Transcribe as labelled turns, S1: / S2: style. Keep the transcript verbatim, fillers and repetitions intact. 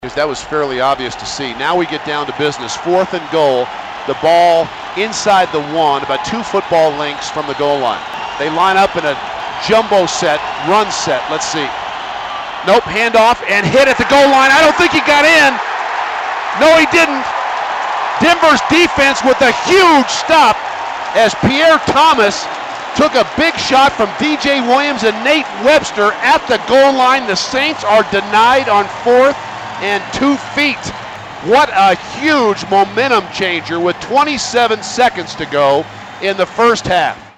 S1: Because that was fairly obvious to see. Now we get down to business. Fourth and goal. The ball inside the one, about two football lengths from the goal line. They line up in a jumbo set, run set. Let's see. Nope, handoff and hit at the goal line. I don't think he got in. No, he didn't. Denver's defense with a huge stop as Pierre Thomas took a big shot from D J Williams and Nate Webster at the goal line. The Saints are denied on fourth and two feet. What a huge momentum changer with twenty-seven seconds to go in the first half.